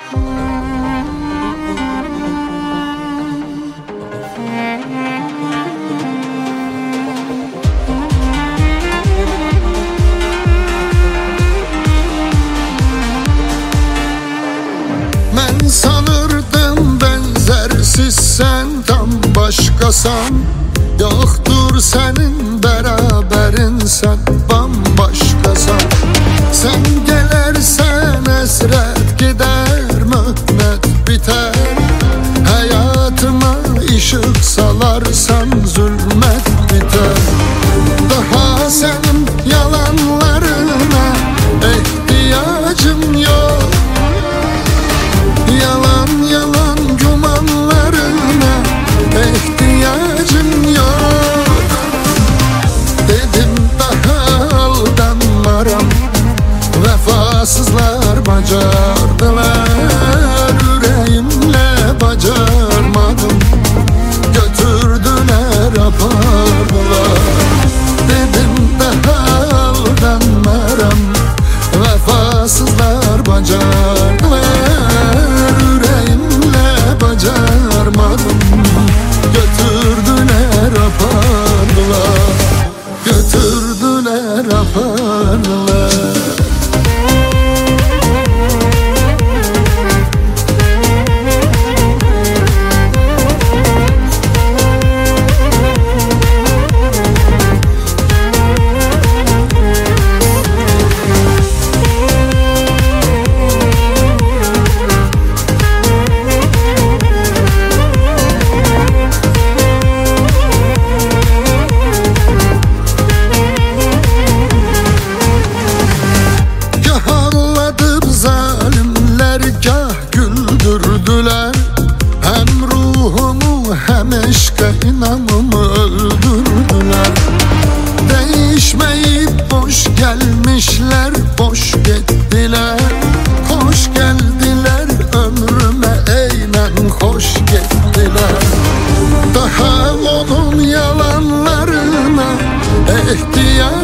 Ben sanırdım benzersiz sen tam başkasan. Yoktur senin beraberin, sen bambaşkasan. Sen gelersen esret gider, mühnet biter. Hayatıma ışık salarsan zulmet biter. Daha senin yalanlarına ihtiyacım yok. Yalan yalan gümanlarına ihtiyacım yok. Dedim daha aldanmaram, vefasızlar bacardılar. Yüreğimle bacarmadım, götürdüler apardılar. Dedim daha aldanmaram, vefasızlar bacardılar. Yüreğimle bacarmadım, götürdüler apardılar. Götürdüler apardılar. Hem ruhumu hem eşke inanımı öldürdüler. Değişmeyip boş gelmişler, boş gittiler. Hoş geldiler ömrüme, eynen hoş gittiler. Daha onun yalanlarına ihtiyaç